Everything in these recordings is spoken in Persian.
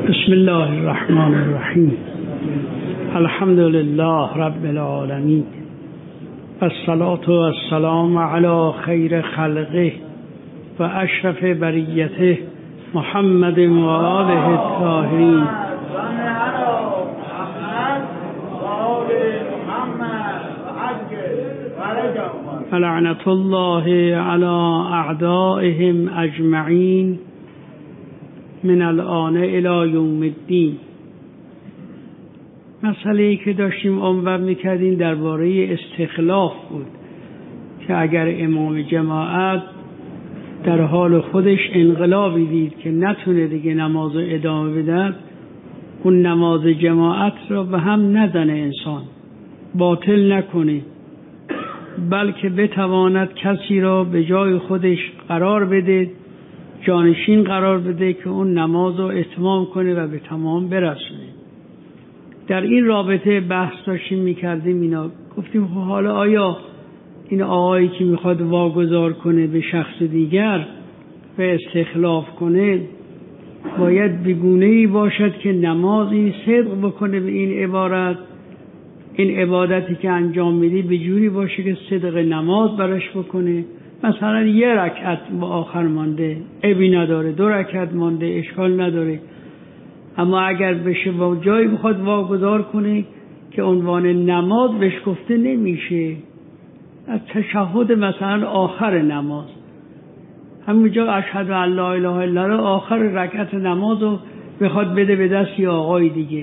بسم الله الرحمن الرحیم. الحمد لله رب العالمین، الصلاة والسلام علی خیر خلقه و اشرف بریته محمد و آله الطاهرین. لعنت الله علی اعدائهم اجمعین من الآن الی یوم الدین. مسئله‌ای که داشتیم عنوان می‌کردیم درباره استخلاف بود که اگر امام جماعت در حال خودش انقلابی دید که نتونه دیگه نماز رو ادامه بده، اون نماز جماعت رو به هم نزنه، انسان باطل نکنه، بلکه بتواند کسی را به جای خودش قرار بده، جانشین قرار بده که اون نماز رو اتمام کنه و به تمام برسونه. در این رابطه بحث داشتیم میکردیم، اینا گفتیم حالا آیا این آقایی که میخواد واگذار کنه به شخص دیگر و استخلاف کنه باید بگونه‌ای باشد که نمازی صدق بکنه به این عبارت، این عبادتی که انجام میدی به جوری باشه که صدق نماز براش بکنه. مثلا یه رکعت با آخر مانده، عیبی نداره، 2 رکعت مانده، اشکال نداره. اما اگر بشه با جایی بخواد واگذار کنه که عنوان نماز بهش گفته نمیشه، از تشهد مثلا آخر نماز، همونجا اشهد ان لا اله الا الله آخر رکعت نماز رو بخواد بده به دست یه آقای دیگه،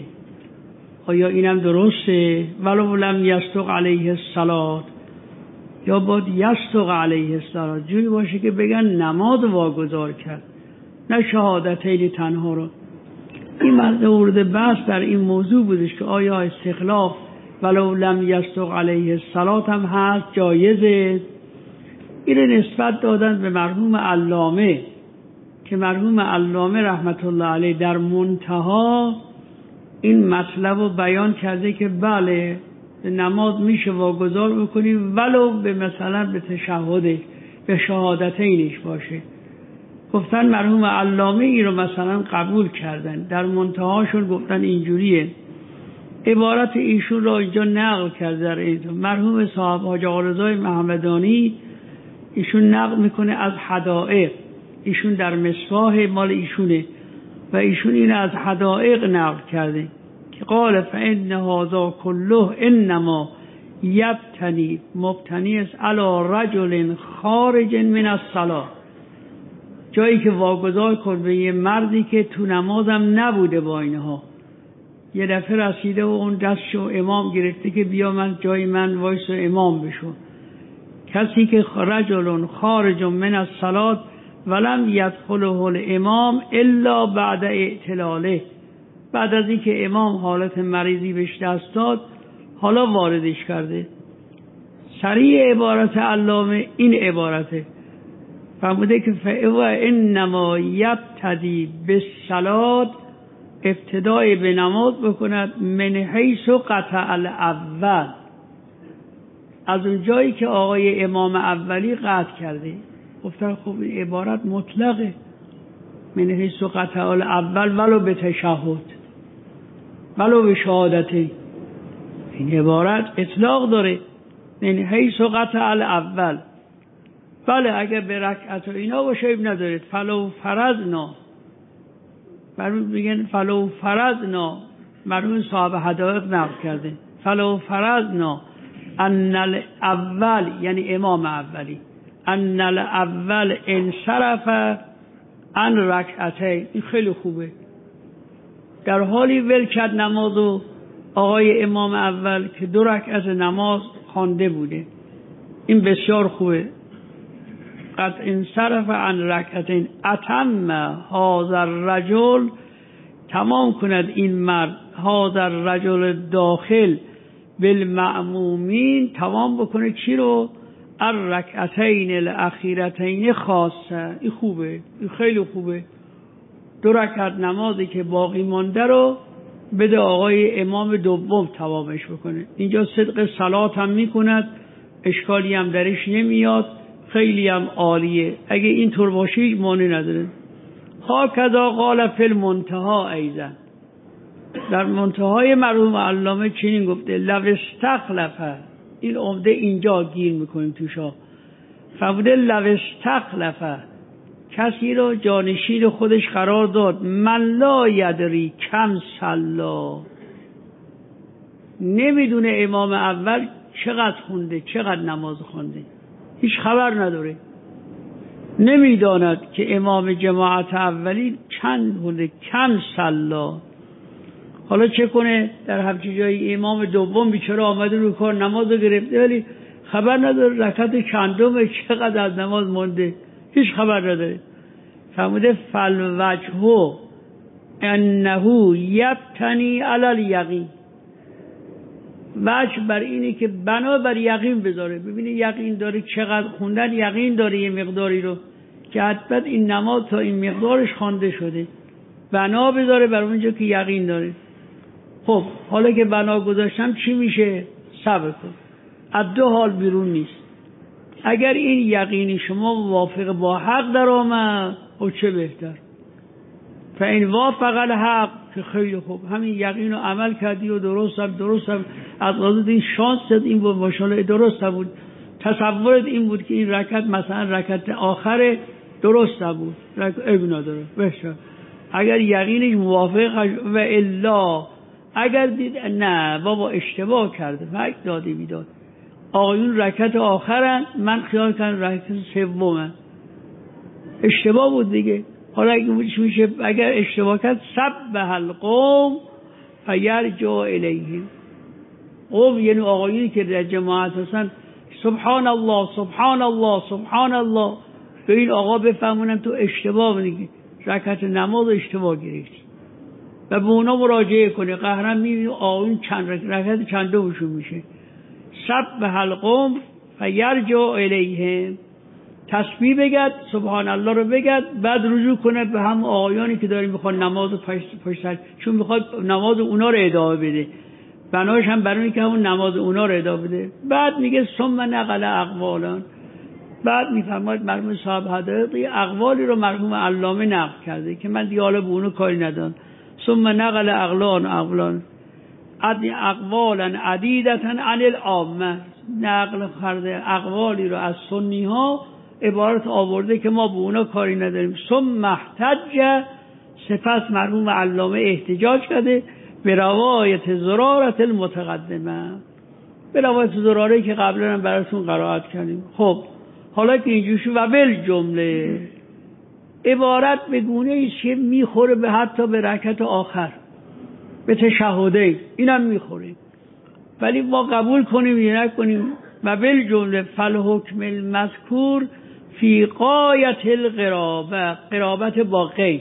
آیا اینم درسته؟ ولو لم یستق علیه الصلاة، یا باید یستق علیه الصلاة، جوری باشه که بگن نماز واگذار کرد، نه شهادتین تنها رو. این مورد بحث در این موضوع بودش که آیا استخلاف ولو لم یستق علیه الصلاة هم هست، جایزه؟ این نسبت دادن به مرحوم علامه که مرحوم علامه رحمت الله علیه در منتها این مطلب رو بیان کرده که بله نماز میشه واگذار بکنیم ولو به مثلا به تشهده به شهادتینش باشه. گفتن مرحوم علامه این رو مثلا قبول کردن، در منتهاشون گفتن اینجوریه. عبارت ایشون را اینجا نقل کرده در این مرحوم صاحب حاج آقا رضای محمدانی، ایشون نقل میکنه از حدائق، ایشون در مصباح مال ایشونه و ایشون این از حدائق نقل کرده که قال فإن هذا كله انما یبتنی، مبتنی است علی رجل خارج من الصلاة، جایی که واگذار کن به یه مردی که تو نمازم نبوده با اینها، یه دفعه رسیده و اون دستشو امام گرفته که بیا من جای من وایس و امام بشو. کسی که رجل خارج من الصلاة ولم یدخله الامام الا بعد اعتلاله، بعد از اینکه امام حالت مریضی بهش دست داد حالا واردش کرده. سریع عبارت علامه این عبارته، فرموده که فهو انما یبتدی بالصلاة، ابتدای به نماز بکند من حیث قطع الاول، از اون جایی که آقای امام اولی قطع کرده. گفتن خب این عبارت مطلقه، من حیث قطع الاول ولو به تشهد ولو به شهادته، این عبارت اطلاق داره، من حیث قطع الاول. بله اگر به رکعت و اینا باشه ایب نداره، فلو فرضنا، میگن فلو فرضنا، مرحوم صاحب حدائق نقل کرده فلو فرضنا ان الاول، یعنی امام اولی، ان الاول انصرف عن رکعتین، این خیلی خوبه، در حالی ول کرد نمازو آقای امام اول که 2 رکعت نماز خوانده بوده، این بسیار خوبه. قد انصرف عن رکعتین اتم هذا الرجل، تمام کند این مرد، هذا الرجل داخل بالمأمومین، تمام بکنه چی رو؟ الرکعتین الاخیرتین خاصه. این خوبه، این خیلی خوبه. 2 رکعت نمازی که باقی مانده رو بده آقای امام دوم تمامش بکنه. اینجا صدق صلات هم میکند، اشکالی هم درش نمیاد، خیلی هم عالیه. اگه اینطور باشه هیچ مانع نداره. هاکذا قال فی المنتهی ایضا، در منتهای مرحوم علامه چنین گفته لو استخلف، این عمده اینجا گیر میکنیم توشا، فرموده لو استخلف، کسی رو جانشین خودش قرار داد، من لا یدری کم صلا، نمیدونه امام اول چقدر خونده، چقدر نماز خونده، هیچ خبر نداره، نمیداند که امام جماعت اولی چند خونده، کم صلا. حالا چه کنه در همچین جایی امام دوم بیچاره آمده رو کار نماز رو گرفته ولی خبر نداره رکعت چندمه، چقدر از نماز مونده، هیچ خبر نداره. فرموده فالوجه انه یبتنی علی الیقین، وجه بر اینه که بنا بر یقین بذاره، ببینه یقین داره، چقدر خوندن یقین داره یه مقداری رو که حتما این نماز تا این مقدارش خوانده شده، بنا بذاره بر اونجا که یقین داره. خب حالا که بنا گذاشتم چی میشه؟ صبر کن، از دو حال بیرون نیست. اگر این یقینی شما موافق با حق در آمد خب چه بهتر، فاین وافق الحق که خیلی خوب، همین یقین رو عمل کردی و درستم از قضا این شانست این بود، ماشاءالله درست بود، تصورت این بود که این رکعت مثلا رکعت آخر درست بود، ابن نداره بهتر. اگر یقینش موافق و الا اگر دید نه بابا اشتباه کرده، فکر داده بیداد، آقایون رکعت آخرن، من خیال کردم رکعت سومه، اشتباه بود دیگه. حالا اگه میشه اگر اشتباه کرد سبح القوم فیرجع الیهم، قوم یعنی آقایونی که در جماعت هستن سبحان الله سبحان الله سبحان الله، به این آقا بفهمونن تو اشتباه میگی، رکعت نماز اشتباه گرفتی و به اونا مراجعه کنه، قهرن میبینی آقایون چند رکعت چندمشون میشه. سبح القوم فیرجع الیهم، تسبیح بگد، سبحان الله رو بگد، بعد رجوع کنه به هم آقایانی که داریم میخوان نماز پشت سر، چون میخواد نماز اونا رو ادامه بده، بناش هم برای اینکه همون نماز اونا رو ادامه بده. بعد میگه ثم نقل اقوالا، بعد میفرماید مرحوم صاحب حدایق اقوالی رو مرحوم علامه نقل کرده که من دیگه حالا به اونو کاری ندارم. ثم نقل اقوالا عدیدتا عن العامه، نقل کرده اقوالی رو از سنی ها عبارت آورده که ما به اونا کاری نداریم. ثم احتج، سپس مرحوم علامه احتجاج کرده به روایت زرارة المتقدمه، به روایت زراره که قبلا هم براتون قرائت کردیم. خب حالا که اینجور شد و بالجمله عبارت به گونه ایست که میخوره به حتی به رکعت آخر، به تشهده اینم میخوره، ولی ما قبول کنیم یا نکنیم. و بالجمله فالحکم المذکور فی غایت القرابه، قرابت با غیر.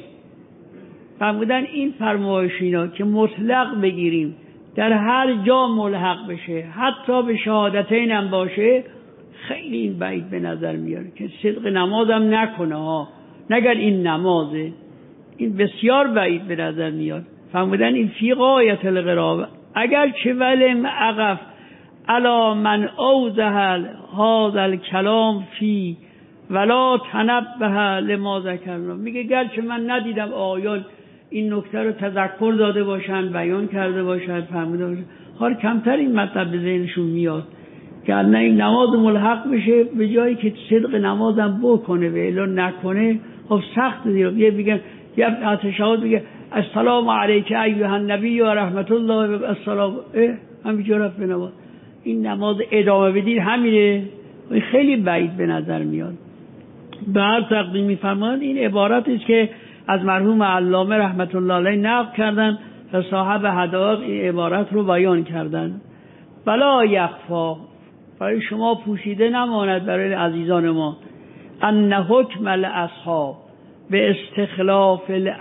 فرمودن این فرمایشینا که مطلق بگیریم در هر جا ملحق بشه، حتی به شهادتین هم باشه، خیلی این بعید به نظر میاره که صدق نمازم نکنه ها، نگر این نمازه، این بسیار بعید به نظر میاد. فرمودن این فی غایت القرابه، اگر چه ولم عقف علا من اوضح هذا الکلام فی ولا تنبه لما ذکرنا، میگه گرچه من ندیدم آیان این نکته رو تذکر داده باشن، بیان کرده باشن، فهمیده باشن، حال کمتر این مطلب به ذهنشون میاد که نه این نماز ملحق بشه به جایی که صدق نمازم بکنه و الا نکنه. خب سخت دیگه، یه میگن یه تشهد میگه السلام علیک ایها النبی و رحمت الله و السلام، همینجا رفت به نماز، این نماز ادامه بدید همینه، خیلی بعید به نظر میاد. بعد تقدیم می‌فرمایند این عبارتی است که از مرحوم علامه رحمت الله علیه نقل کردن و صاحب حدایق این عبارت رو بیان کردن. بلا یخفا، برای شما پوشیده نماند برای عزیزان ما، ان حکم الاصحاب به استخلاف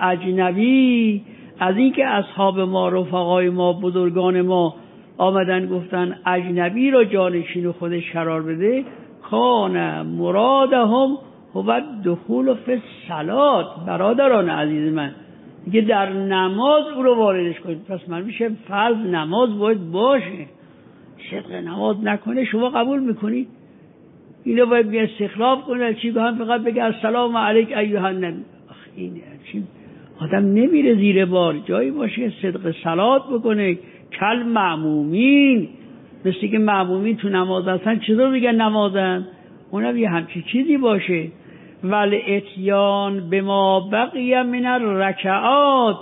الاجنبی، از این که اصحاب ما، رفقای ما، بزرگان ما آمدن گفتن اجنبی رو جانشین خودش قرار بده، کان مرادهم هو دخول فی الصلات. برادران عزیز من میگه در نماز او رو واردش کنید، پس من میشه فرض نماز باید باشه، صدق نماز نکنه شما قبول میکنید؟ اینو باید بیا استخلاف کنه، چی هم فقط بگه السلام علیک ایها النبی، این آدم نمیره زیر بار، جایی باشه صدق صلات بکنه. کل معمومین، مثل که معمومین تو نماز هستن، چطور میگن نمازن؟ اونم یه همچی چیزی باشه. ول اتیان به ما بقیه من الرکعات،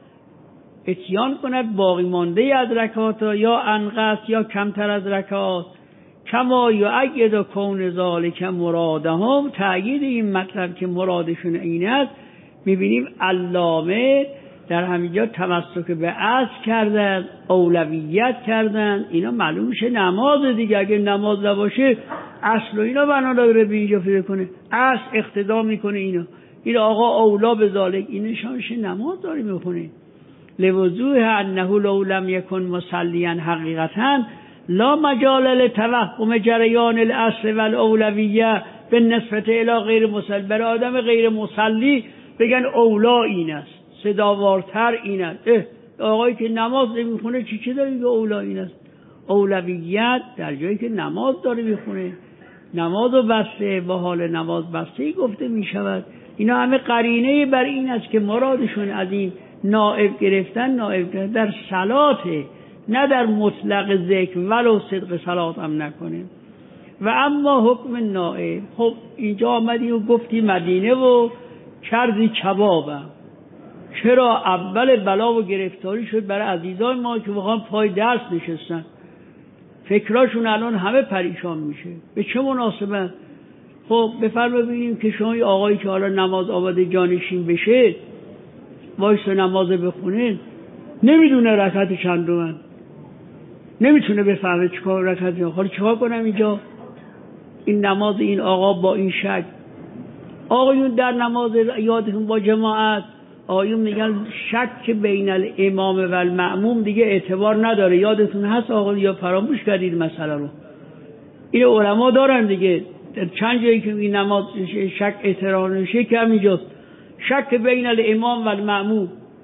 اتیان کند باقی مانده از رکعات، یا انقص یا کمتر از رکعات. کما یؤید کون ذالک مرادهم، تأیید این مطلب که مرادشون این است. میبینیم علامه در همینجا تمسک به اصل کردن، اولویت کردن. اینا معلوم میشه نماز دیگه. اگه نماز نباشه اصل و اینا بنا داره به اینجا فکر کنه، اصل اقتدا میکنه این آقا اولا به ذالک، این نشانش نماز داره میخونه. لوضوح انه لو لم یکن مصلیا حقیقتا لا مجال لتوهم جریان الاصل والاولویه بالنسبه الی غیر مصلی. برای آدم غیر مصلی بگن اولا این است، صداوارتر این است. آقایی که نماز نمیخونه چی داره میگه اولا این است؟ اولویت در جایی که نماز داره میخونه، نماز و بسته، با حال نماز بسته گفته میشود. اینا همه قرینه بر این است که مرادشون از این نائب گرفتن در صلاته، نه در مطلق ذکر، ولو صدق صلات هم نکنه. و اما حکم نائب، خب اینجا آمدی و گفتی مدینه و کردی کبابم. چرا اول بلا و گرفتاری شد برای عزیزان ما که بخوام پای درس نشستن، فکراشون الان همه پریشان میشه. به چه مناسبت؟ خب بفرما ببینیم که شما آقایی که حالا نماز آماده جانشین بشه، وایس نماز بخونه، نمیدونه رکعت چندمن، نمیتونه بفهمه چیکار رکعت، حالا چیکار کنم اینجا؟ این نماز این آقا با این شک. آقایون در نماز یادتون با جماعت، آقایون میگن شک بین الامام و المأموم دیگه اعتبار نداره. یادتون هست آقایون یا فراموش کردید مسئله رو؟ این علما دارن دیگه، چند جایی که این نماز شک اعتبار نشه که همینجاست. شک بین الامام و المأموم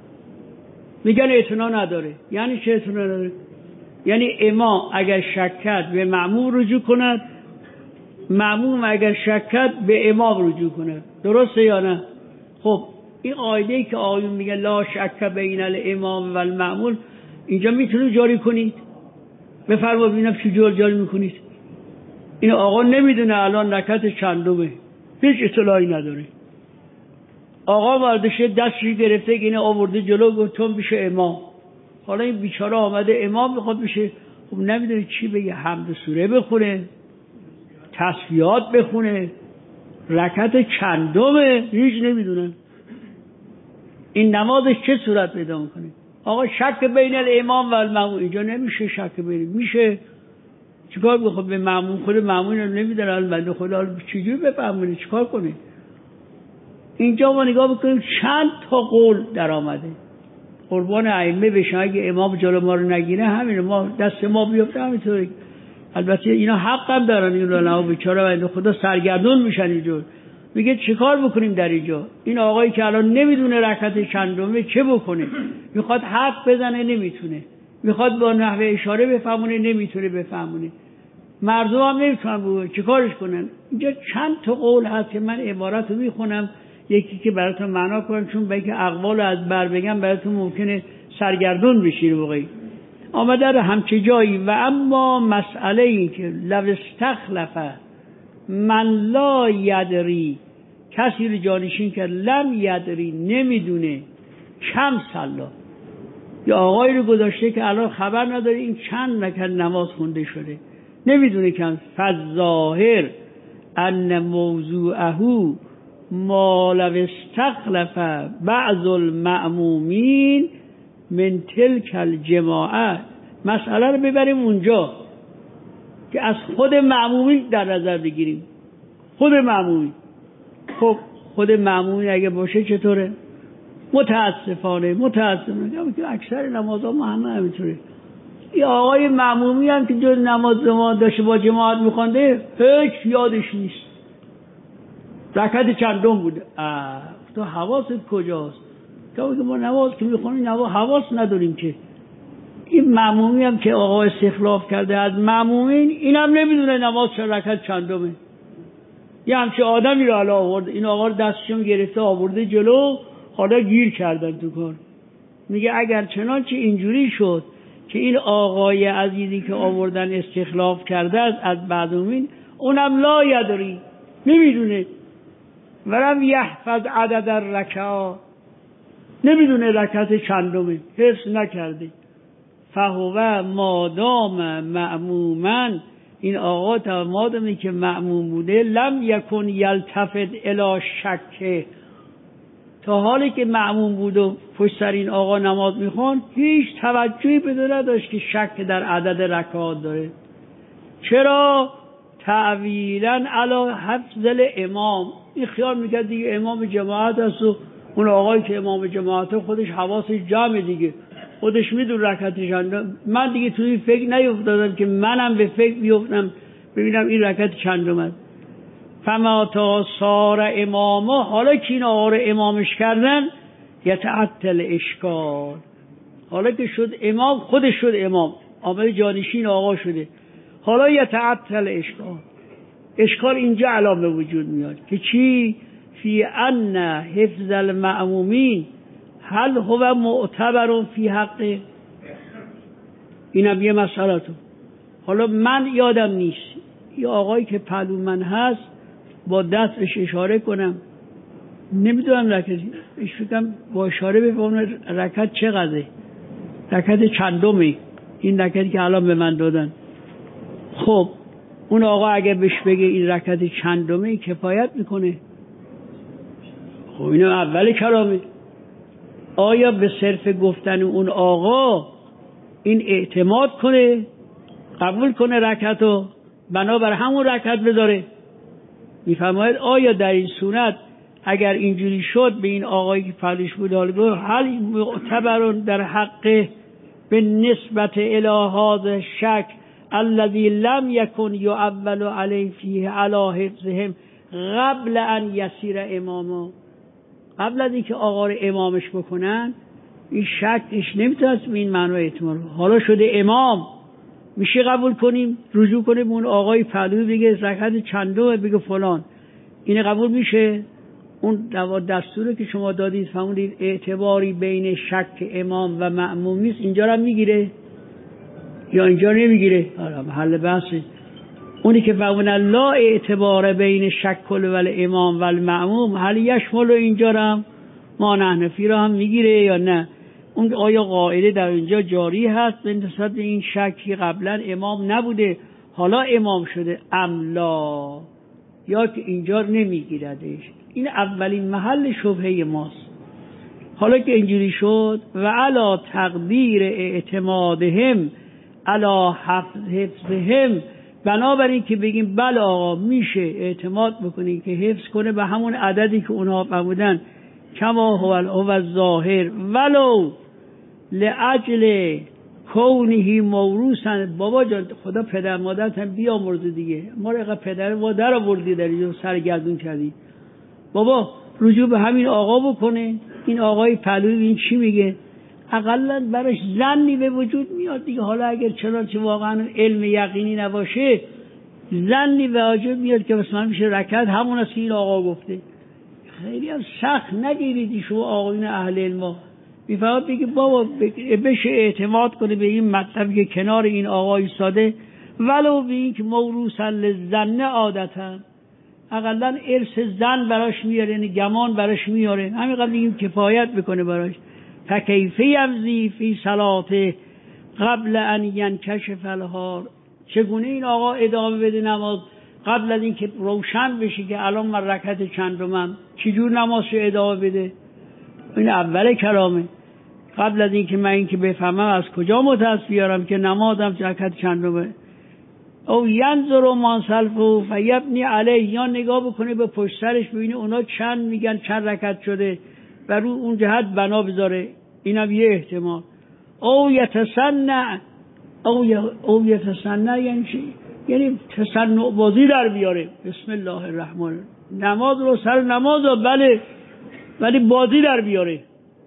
میگن اعتنا نداره. یعنی چه اعتنا نداره؟ یعنی امام اگر شک کرد به مأموم رجوع کند، مأموم اگر شک کرد به امام رجوع کند. درسته یا نه؟ خب این قاعده‌ای که آقایون میگن لا شک بین الامام و المأموم، اینجا میتونید جاری کنید؟ بفرما ببینم چجوری جاری میکنید. این آقا نمیدونه الان رکعت چندمه، هیچ اطلاعی نداره. آقا واردشه دستش گرفته، اینه آورده جلو، گفتم بشه امام. حالا این بیچاره آمده امام میخواد بشه، خب نمیدونه چی بگه، حمد سوره بخونه، تسبیحات بخونه، رکعت چندمه هیچ نمیدونن. این نمازش چه صورت پیدا میکنه؟ آقا شک بین الامام و المأموم، اینجا نمیشه شک بین، میشه چیکار بخواد به مأموم؟ خود مأموم رو نمیدونه، البته خدا چجوری بفهمونه چیکار کنه؟ اینجا ما نگاه بکنیم چند تا قول در آمده. قربان ائمه بشن، اگه امام جلو ما رو نگیره همین ما دست ما بیفته همینطوری. البته اینا حق هم دارن، این علما بیچاره بنده خدا سرگردون میشن اینجور. میگه چیکار بکنیم در اینجا؟ این آقایی که الان نمیدونه رکعت چندمه چه بکنه؟ میخواد حرف بزنه نمیتونه، میخواد با نحوه اشاره بفهمونه نمیتونه بفهمونه، مردم هم نمیتونن بگن چیکارش کنن. اینجا چند تا قول هست که من عبارت رو میخونم، یکی که براتون معنا کنم، چون به اینکه اقوال از بر بگم براتون ممکنه سرگردون بشید. واقعی آمده در همچه جایی. و اما مسئله این که لو استخلف من لا یدری، کسی رو جانشین کرد لم یدری، نمیدونه، کم صلا، یا آقایی رو گذاشته که الان خبر نداره این چند رکعت نماز خونده شده، نمیدونه کم. فالظاهر ان موضوعه ما لو استخلف بعض المأمومین من تلک الجماعه. مسئله رو ببریم اونجا که از خود مأمومین در نظر بگیریم. خود مأمومین، خب خود مأمومین اگه باشه چطوره؟ متاسفانه که اکثر نمازها ما همه همینطوره. یه آقای مأمومی هم که جز نماز ما داشته با جماعت میخونده هیچ یادش نیست رکعت چندم بوده. تو حواست کجاست؟ که ما نماز که میخونیم حواس نداریم که. این مأمومی هم که آقا استخلاف کرده از مأمومین، این هم نمیدونه نماز چند رکعت چندمه. یه همچه آدمی رو حالا آورد، این آقا رو دستشون گرفته آورده جلو، حالا گیر کردن تو کار. میگه اگر چنانچه اینجوری شد که این آقای عزیزی که آوردن استخلاف کرده از بعضومین، اونم لا یدری، نمیدونه، ولم یحفظ عدد الرکعات، نمیدونه رکعت چندمه، حفظ نکرده. فهو مادام مأموما، این آقا تا مادامی که مأموم بوده، لم یکن یلتفت الی شک، تا حالی که مأموم بود و پشت سر این آقا نماز میخوان، هیچ توجهی بده نداشت که شک در عدد رکعات داره. چرا؟ تعویلا علی حفظ الامام، این خیال میکرد دیگه امام جماعت است و اون آقایی که امام جماعت خودش حواسش جمعه دیگه، خودش میدون رکعتش. من دیگه توی این فکر نیفتادم که منم به فکر بیفتم ببینم این رکعت چندم است. فما تا صار امامه، حالا که این آقا رو امامش کردن، یتعطل اشکال، حالا که شد امام، خودش شد امام، آمده جانشین آقا شده، حالا یتعطل اشکال. اشکال اینجا علام به وجود میاد که چی؟ فی ان حفظ المأمومین هل هو معتبر فی حقه. اینم یه مسئله تو. حالا من یادم نیست یه آقایی که پهلو من هست با دستش اشاره کنم، نمیدونم رکعتی، فکرم با اشاره بفهمم رکعت چقدره، رکعت چندمه، این رکعتی که الان به من دادن. خب اون آقا اگه بهش بگه این رکعت چندمه کفایت میکنه؟ خب اینو اول کلامه. آیا به صرف گفتن اون آقا این اعتماد کنه، قبول کنه رکعتو، بنابر همون رکعت بذاره؟ میفرماید آیا در این صورت اگر اینجوری شد به این آقایی که پهلوش بود حالا هل معتبر در حق به نسبت الی هذا شک الذي لم يكن يعول عليه فيه على حفظهم قبل ان يصير اماما، قبل از اینکه آقا رو امامش بکنن این شکش نمیتونه به این معنی اعتماد، حالا شده امام، میشه قبول کنیم رجوع کنیم اون آقای پهلوی بگه رکعت چندمه، بگه فلان، این قبول میشه؟ اون دستوری که شما دادید فهمونید اعتباری بین شک امام و مأموم نیست، اینجا رو میگیره یا اینجا نمیگیره؟ محل بحثه. اونی که فهمونه لا اعتبار بین شک و امام و المأموم، هل یشمل اینجا رو ما نحنفی رو هم میگیره یا نه؟ اون آیا قاعده در اینجا جاری هست به نسبت این شکی قبلا امام نبوده حالا امام شده املا، یا که اینجا نمیگیردش؟ این اولین محل شبهه ماست. حالا که اینجوری شد و علا تقدیر اعتمادهم علا حفظهم، بنابراین که بگیم بله آقا میشه اعتماد بکنیم که حفظ کنه به همون عددی که اونها فرمودن، کما هو الظاهر ولو لاجل کونه موروثا. بابا جان خدا پدر مادرت هم بیامرزه دیگه، ما رو پدر مادر آوردی در اینجا سرگردون کردی، بابا رجوع به همین آقا بکنه. این آقای پهلوی این چی میگه؟ اقلا براش ظنی به وجود میاد دیگه. حالا اگر چنانچه واقعا علم یقینی نباشه، ظنی به وجود میاد که مثلا میشه رکعت همون است که این آقا گفته. خیلی هم سخت نگیرید شما آقایون اهل علم، میفهمد بگه بابا بشه اعتماد کنه به این مطلبی که کنار این آقا ایستاده، ولو به این که موروثا للظن عادتا، اقلا ارث ظن براش میاره، یعنی گمان براش میاره، همین قبل بگیم کفایت بکنه براش. فکیفه یمضی فی صلاته قبل ان ینکشف الحال، چگونه این آقا ادامه بده نماز قبل از اینکه روشن بشه که الان من رکعت چندمم، چجور نمازشو ادامه بده؟ این اول کلامه. قبل از اینکه من اینکه بفهمم از کجا متأسف بیارم که نمازم رکعت چندمه. او ینظر من خلفه فیبنی علیه، یا نگاه بکنه به پشت سرش ببینه اونا چند میگن چند رکعت شده و رو اون جهت بنا بذاره، اینم یه احتمال. او یتصنع، او یتصنع یعنی چی؟ یعنی تصنع بازی در بیاره. بسم الله الرحمن، نماز رو سر نماز بله، ولی بازی در بیاره.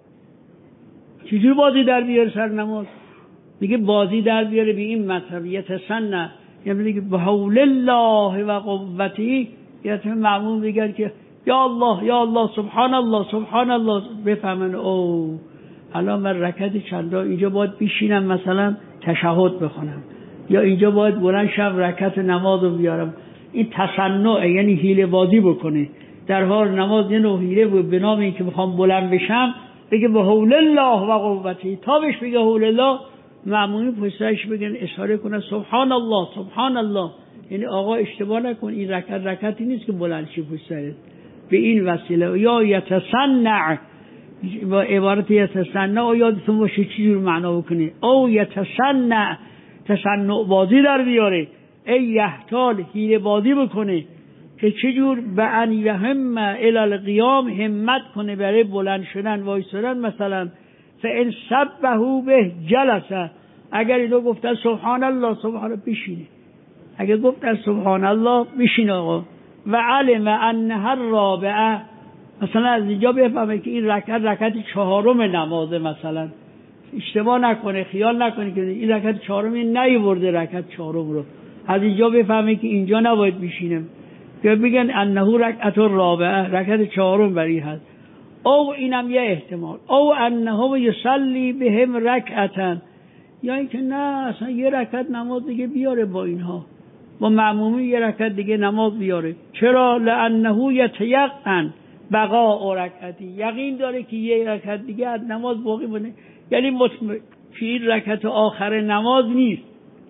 چجور بازی در بیاره سر نماز؟ میگه بازی در بیاره به این مطلب یتصنع، یعنی میگه به حول الله و قوته، یا مأموم بگن که یا الله یا الله سبحان الله سبحان الله، بفهمن او الان من رکعت چندا اینجا باید بشینم مثلا تشهد بخونم، یا اینجا باید بلند شم رکعت نماز رو بیارم. این تصنع یعنی حیله بازی بکنه، در حال نماز یه نوع حیله بود به نام این که میخوام بلند بشم بگه به حول الله و قوته، تا بهش بگه حول الله مأمومین پشتش بگن اشاره کنه سبحان الله سبحان الله، یعنی آقا اشتباه نکن این رکعتی نیست که بلند شی پشتت. به این وسیله یا یتصنع با عبارت یتصنع یادتون باشه چی جور معنا بکنه، او یتصنع تصنع بازی در بیاره، ای یحتال حیله بازی بکنه که چجور به ان یهم الی القیام همت کنه برای بلند شدن وایسادن. مثلا فان سبحوا به جلسه، اگر اینو گفتن سبحان الله سبحان الله بشینه، اگر گفتن سبحان الله بشینه آقا. و علم انها الرابعه، مثلا از اینجا بفهمه که این رکعت چهارم نمازه، مثلا اشتباه نکنه خیال نکنه که این رکعت چهارم نیورده رکعت چهارم رو، از اینجا بفهمه که اینجا نباید بشینه، یا بگن انه رکعت الرابعه رکعت چهارم بری هست. او اینم یه احتمال، او انه یصلی بهم رکعتا، یا اینکه نه اصلا یه رکعت نماز دیگه بیاره با اینها، با مأمومی یه رکعت دیگه نماز بیاره. چرا؟ لانه یتیقن بقاء رکعتی، یقین داره که یه رکعت دیگه از نماز باقی مونه، یعنی که این رکعت آخر نماز نیست،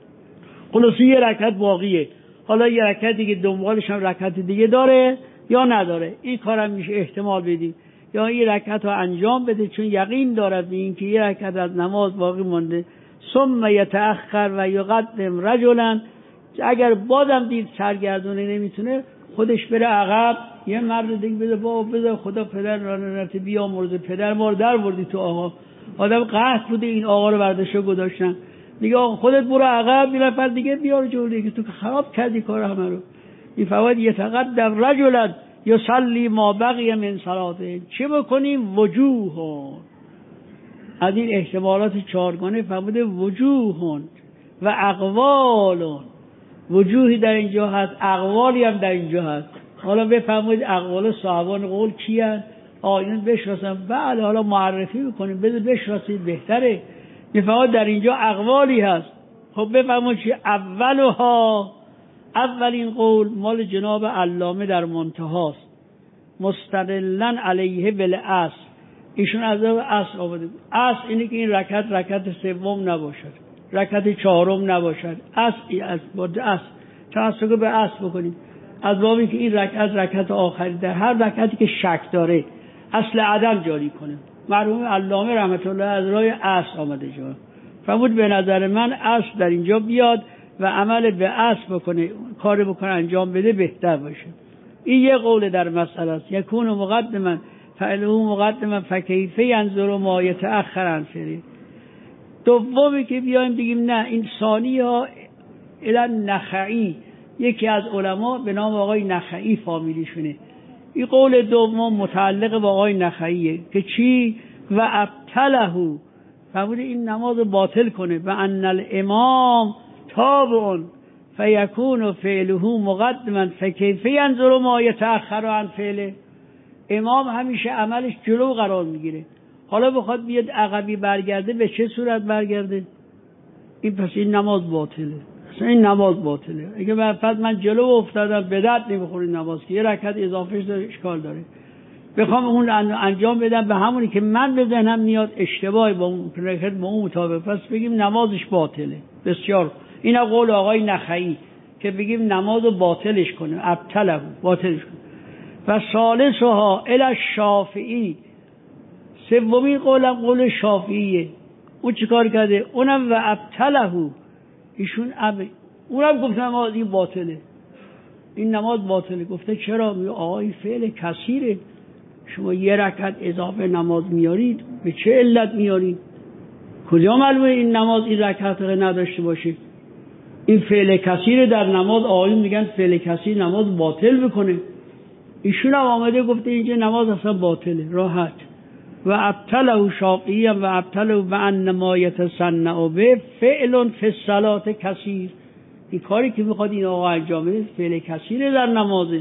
خلاصی یه رکعت باقیه، حالا یه رکعت دیگه دنبالش هم رکعت دیگه داره یا نداره، این کارم میشه احتمال بدیم، یا این رکعت رو انجام بده چون یقین دارد به این که یه رکعت از نماز باقی مونده. ثم یتأخر و یقدم رجلا، اگر بازم دید سرگردونه نمیتونه خودش بره عقب، یه مرد دیگه بده بابا بذار خدا پدر رانت بیا مرده پدر ما رو در بردی تو آقا، آدم قحط بوده این آقا رو برداشته گذاشتن، دیگه آقا خودت برو عقب یه نفر دیگه بیار جلوی که تو که خراب کردی کار همه رو. این فواد یتقدم رجلا یصلی ما بقی من صلاته، چه بکنیم؟ وجوه، از این احتمالات چهارگانه فهمیده وجوه و اقوال، وجوهی در اینجا هست اقوالی هم در اینجا هست. حالا بفرمایید اقوال صاحبان قول کیان؟ اینو بشناسن، بله حالا معرفی میکنیم بذار بشناسید بهتره. میفرماید در اینجا اقوالی هست، خب بفرمایید چی؟ اولها، اولین قول مال جناب علامه در منتهاست، مستدلن علیه بالاصل، ایشون از اصل آورده. اصل اینه که این رکعت سوم نباشد، رکعت چهارم نباشد، اصلی از بعد اصل تمسک به اصل بکنیم، از بابی که این رکعت آخری در هر رکعتی که شک داره اصل عدم جاری کنه. مرحوم علامه رحمت الله از راه اصل آمده جا، فرمود به نظر من اصل در اینجا بیاد و عمل به اصل بکنه، کار بکنه انجام بده بهتر باشه. این یه قول در مسئله است. یکون مقدما فعله مقدما فکیف ینظر ما یتأخر عن فعله. دومی که بیایم بگیم نه این ثانی ها الی نخعی، یکی از علما به نام آقای نخعی فامیلیشونه، این قول دوم متعلق با آقای نخعیه که چی؟ و ابطله، فرمود این نماز باطل کنه، و ان الامام تابع فیکون فعله مقدما فکیف ینظر ما یتأخر عن فعله. امام همیشه عملش جلو قرار میگیره، حالا بخواد بیاد عقبی برگرده به چه صورت برگرده؟ این پس این نماز باطله، اصلا این نماز باطله. اگه من جلو افتادم بدعت نمیخوره نماز که یه رکعت اضافهش داره اشکال داره، بخوام اون انجام بدم به همونی که من به ذهنم میاد اشتباهی با اون رکعت با اون مطابق، پس بگیم نمازش باطله. بسیار این قول آقای نخعی که بگیم نمازو باطلش کنه، ابطله باطلش کنه. و ثالثها الی الشافعی، سومین قولم قول شافعیه. اون چیکار کرده؟ اونم و ابطله، ایشون اونم گفت نماز این باطله، این نماز باطله. گفته چرا؟ آقای فعل کثیره، شما یه رکعت اضافه نماز میارید، به چه علت میارید؟ کجا معلومه این نماز این رکعت رو نداشته باشه؟ این فعل کثیر در نماز آقایون میگن فعل کثیر نماز باطل بکنه، ایشون هم آمده گفته اینجا نماز اصلا باطله، راحت. و ابطله شافعی و ابطله و ان ما یتصنع به فعل فی الصلاه کثیر، این کاری که میخواد این آقا انجام بده فعل کثیر در نمازه،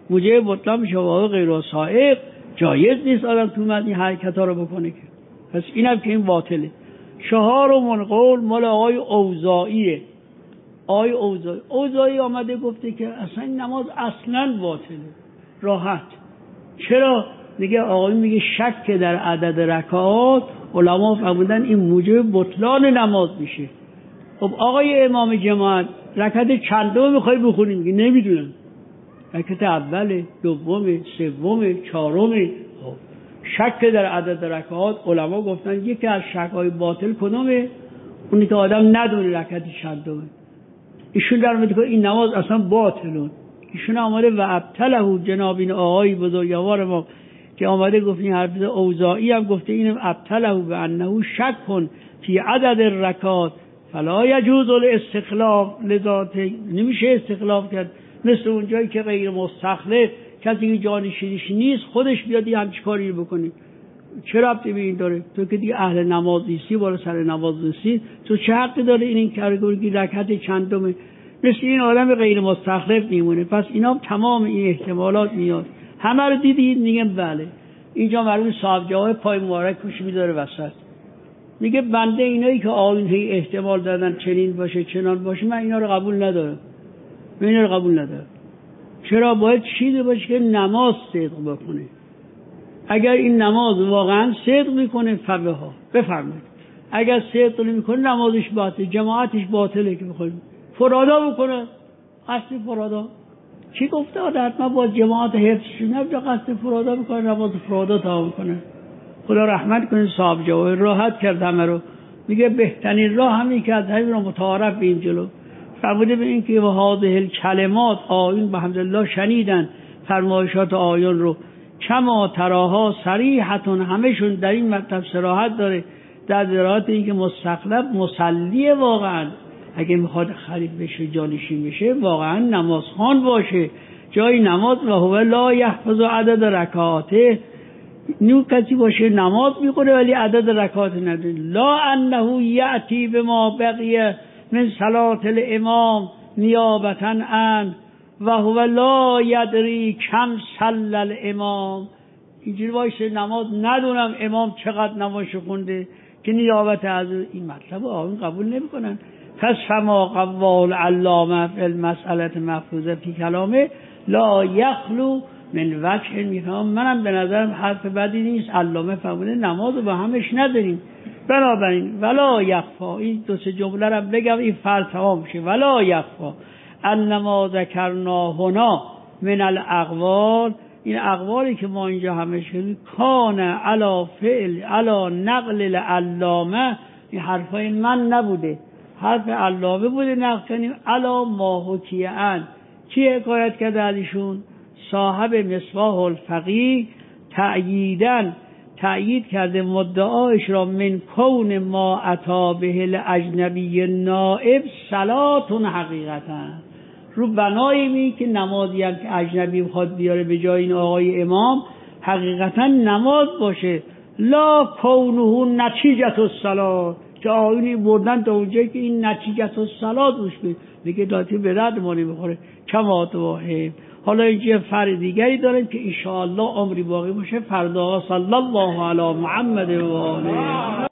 موجب بطلان میشه واقع غیر سائق، جایز نیست آدم تو این حرکت ها رو بکنه که. پس اینم که این باطله. چهارمین قول مال آقای اوزاعیه. آقای اوزاعی آمده گفته که اصلا این نماز اصلا باطله، راحت. چرا؟ میگه آقای میگه شک در عدد رکعات، علما فرمودن این موجب بطلان نماز میشه. خب آقای امام جماعت رکعت چندم میخوای بخونی؟ میگه نمیدونم، رکعت اوله، دومه، سومه، چهارمه. خب شک در عدد رکعات، علما گفتن یکی از شک‌های باطل کدومه؟ اونی که آدم ندونه رکعت چندمه. ایشون در میگه این نماز اصلا باطلون. ایشون آمده و ابطله، جناب این آقای بزرگوار ما که آمده گفت این حرف اوزاعی هم گفته اینم ابطله و انه شک کن فی عدد الرکعات فلا یجوز الاستخلاف لذات، نمیشه استخلاف کرد مثل اونجایی که غیر مستخلف، کسی که جانشینش نیست خودش بیاد یه همچین کاری بکنه. چه ربطی به این داره؟ تو که دیگه اهل نماز نیستی، بالا سر نماز نیستی، تو چه حقی داره این کاری کنی که رکعت چندمه؟ مثل این آدم غیر مستخلف میمونه. پس اینا تمام این احتمالات میاد. همه رو دیدید؟ میگم بله. اینجا مرحوم صاحب جواب پای مبارک کش میذاره وسط، میگه بنده اینایی که آیین هی احتمال دادن چنین باشه چنان باشه، من اینا رو قبول ندارم. من اینا رو قبول ندارم. چرا؟ باید چیزی باشه که نماز صدق بکنه. اگر این نماز واقعا صدق میکنه فبها، بفرمایید. اگر صدق نمیکنه نمازش باطله، جماعتش باطله. که بخوایم فرادا بکنه، قصد فرادا چی گفته؟ حتما با جماعت حفظش نبوده، قصد فرادا میکنه، نماز فرادا تمام کنه. خدا رحمت کنه صاحب جواب راحت کرد همه رو. میگه بهترین راه همین که از همین رو متعارف بیم جلو. فرموده به این که و هذه الکلمات، آیون به حمدالله شنیدن فرمایشات آیون رو، کما تراها صریحتون، همشون در این مطلب صراحت داره، در درات این که مستخلف مسلی واقعا اگه میخواد خلیف بشه جانشین بشه واقعا نمازخوان باشه جای نماز، و هو لا یحفظ عدد رکعاته، نیو کسی باشه نماز میخونه ولی عدد رکعات نداره. لا انه یأتی بما بقیه من صلاة الامام نیابتا عن و هو لا یدری کم صلی الامام. اینجوری باشه نماز ندونم امام چقدر نماز خونده که نیابت از این مطلب آقایون قبول نمیکنن. پس فما قوال علامه فی المسئله مفروضه فی کلامه لا یخلو من وجه. میفهم منم به نظرم حرف بدی نیست. علامه فرموده نماز رو با همش نداریم. بنابراین ولا یخفا، این دو سه جمله رو بگم این فرض تمام میشه. ولا یخفا انما ذکرنا هنا من الاقوال، این اقوالی که ما اینجا همش کردیم کان علی فعل علی نقل العلامه، این حرفای من نبوده، حرف علامه بوده نقل کنیم. علی ما حکیه ان، کی حکایت کرده ازشون؟ صاحب مصباح الفقیه تأیید کرده مدعایش را من کون ما عطا به الاجنبی نائب صلاتون حقیقتا، رو بنای می که نمازی هم که اجنبی بخواد بیاره به جای این آقای امام حقیقتا نماز باشه. لا کونه نتیجت الصلات، که آیونی بردن تا اونجایی که این نتیجت الصلات روش میگه داتی به رد ما نمیخوره. کما توهم. حالا اینجا فرق دیگری داریم که انشاءالله عمری باقی باشه فردا. صلی الله علی محمد و آله.